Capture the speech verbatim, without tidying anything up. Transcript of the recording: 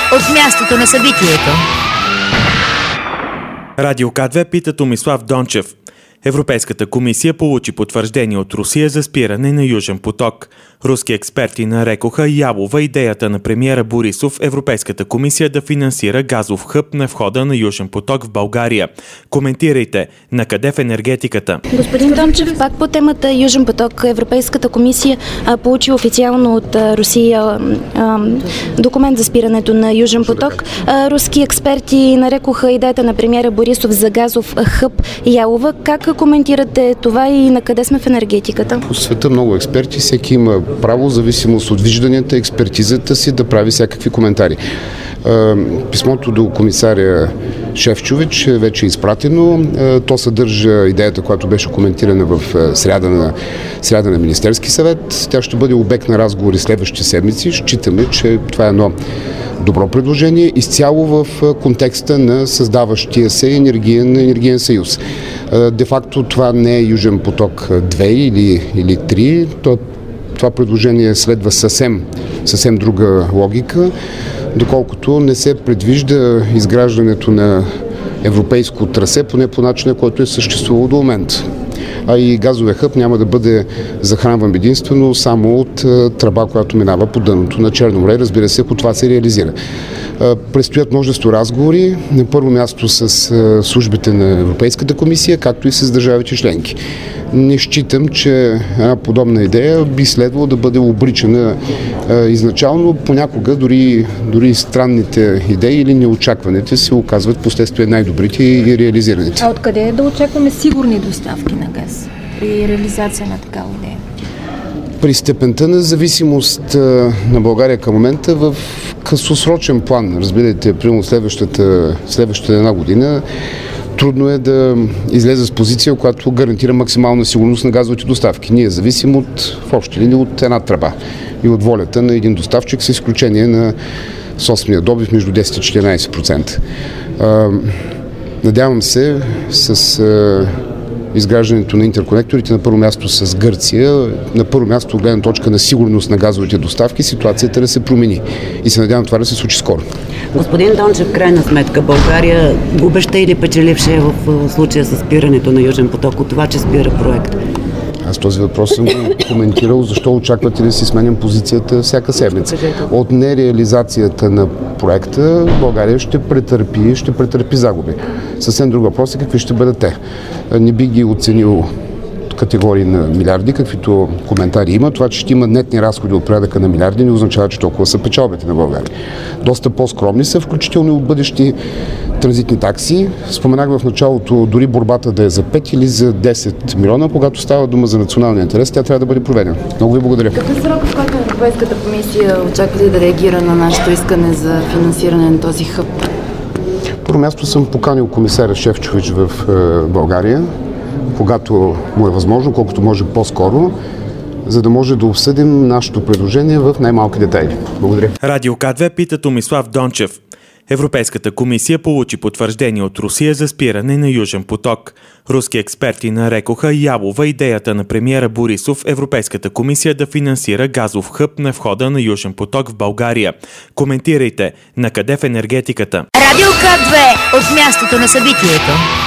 от мястото на събитието. Радио К две пита Томислав Дончев. Европейската комисия получи потвърждение от Русия за спиране на Южен поток. Руски експерти нарекоха ялова идеята на премиера Борисов Европейската комисия да финансира газов хъб на входа на Южен поток в България. Коментирайте накъде в енергетиката. Господин Дончев, пак по темата Южен поток, Европейската комисия а, получи официално от а, Русия а, документ за спирането на Южен поток. А, руски експерти нарекоха идеята на премиера Борисов за газов хъб ялова. Как коментирате това и накъде сме в енергетиката? По света много експерти, всеки има право, в зависимост от вижданията, експертизата си, да прави всякакви коментари. Писмото до комисаря Шефчович вече е изпратено. То съдържа идеята, която беше коментирана в сряда на, сряда на Министерски съвет. Тя ще бъде обект на разговори следващите седмици. Считаме, че това е едно добро предложение, изцяло в контекста на създаващия се енергиен, енергиен съюз. Де-факто това не е Южен поток две или, или три. Това предложение следва съвсем, съвсем друга логика, доколкото не се предвижда изграждането на европейско трасе, поне по начина, който е съществувал до момента. А и газовия хъб няма да бъде захранван единствено само от тръба, която минава по дъното на Черно море. Разбира се, ако това се реализира. Предстоят множество разговори, на първо място с службите на Европейската комисия, както и с държавите членки. Не считам, че една подобна идея би следвало да бъде обричана изначално. Понякога дори, дори странните идеи или неочакваните се оказват последствие най-добрите и реализираните. А откъде е да очакваме сигурни доставки на газ при реализация на такава идея? При степента на зависимост на България към момента в късосрочен план, разбирайте, примерно следващата, следващата една година, трудно е да излезе с позиция, която гарантира максимална сигурност на газовите доставки. Ние зависим от, в общи линии от една тръба и от волята на един доставчик, с изключение на собствения добив между десет и четиринадесет процента. Надявам се с изграждането на интерконекторите на първо място с Гърция, на първо място от гледна точка на сигурност на газовите доставки, ситуацията да се промени. И се надявам това да се случи скоро. Господин Дончев, крайна сметка, България губеща или печеливша е в случая с спирането на Южен поток от това, че спира проект? Аз този въпрос съм коментирал. Защо очаквате да си сменям позицията всяка седмица? От нереализацията на проекта България ще претърпи, ще претърпи загуби. Съвсем друг въпрос е какви ще бъдат те. Не би ги оценил категории на милиарди, каквито коментари има. Това, че ще има нетни разходи от порядъка на милиарди, не означава, че толкова са печалбите на България. Доста по-скромни са, включително и от бъдещи транзитни такси. Споменах в началото дори борбата да е за пет или за десет милиона, когато става дума за националния интерес, тя трябва да бъде проведена. Много ви благодаря. Какъв срок, в който Европейската комисия очаква да реагира на нашето искане за финансиране на този хъб? Първо място съм поканил комисаря Шефчович в България, когато му е възможно, колкото може по-скоро, за да може да обсъдим нашето предложение в най-малки детайли. Благодаря. Радио К две пита Томислав Дончев. Европейската комисия получи потвърждение от Русия за спиране на Южен поток. Руски експерти нарекоха ялова идеята на премиера Борисов Европейската комисия да финансира газов хъб на входа на Южен поток в България. Коментирайте накъде в енергетиката. Радио К две от мястото на събитието.